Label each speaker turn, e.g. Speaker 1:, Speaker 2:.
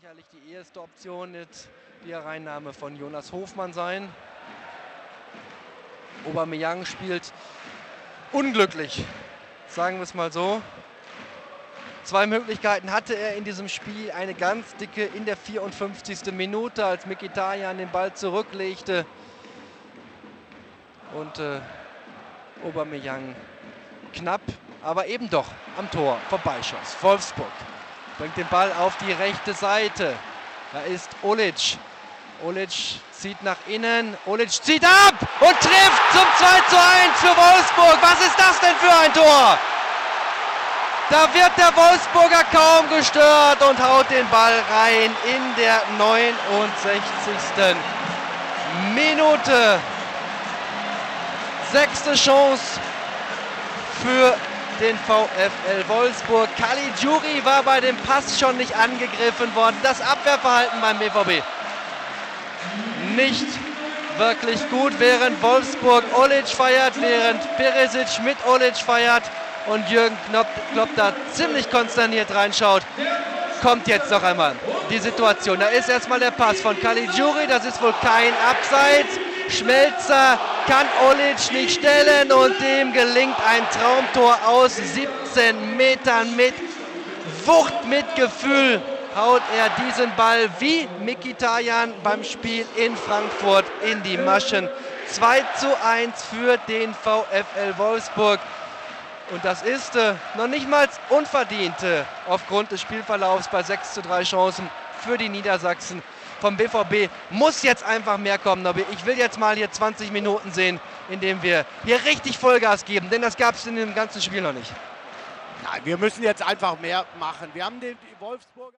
Speaker 1: sicherlich die erste Option wird die Hereinnahme von Jonas Hofmann sein. Aubameyang spielt unglücklich, sagen wir es mal so. 2 Möglichkeiten hatte er in diesem Spiel, eine ganz dicke in der 54. Minute, als Mkhitaryan den Ball zurücklegte. Und Aubameyang knapp, aber eben doch am Tor vorbeischoss. Wolfsburg bringt den Ball auf die rechte Seite. Da ist Olic. Olic zieht nach innen. Olic zieht ab und trifft zum 2:1 für Wolfsburg. Was ist das denn für ein Tor? Da wird der Wolfsburger kaum gestört und haut den Ball rein in der 69. Minute. 6. Chance für den VfL Wolfsburg. Caligiuri war bei dem Pass schon nicht angegriffen worden. Das Abwehrverhalten beim BVB nicht wirklich gut, während Wolfsburg Olic feiert, während Perisic mit Olic feiert und Jürgen Klopp da ziemlich konsterniert reinschaut. Kommt jetzt noch einmal die Situation. Da ist erstmal der Pass von Caligiuri, das ist wohl kein Abseits. Schmelzer kann Olic nicht stellen und dem gelingt ein Traumtor aus 17 Metern mit Wucht, mit Gefühl. Haut er diesen Ball wie Mkhitaryan beim Spiel in Frankfurt in die Maschen. 2:1 für den VfL Wolfsburg. Und das ist noch nicht mal unverdient aufgrund des Spielverlaufs bei 6:3 Chancen für die Niedersachsen. Vom BVB muss jetzt einfach mehr kommen. Aber ich will jetzt mal hier 20 Minuten sehen, in denen wir hier richtig Vollgas geben. Denn das gab es in dem ganzen Spiel noch nicht.
Speaker 2: Nein, wir müssen jetzt einfach mehr machen. Wir haben den Wolfsburg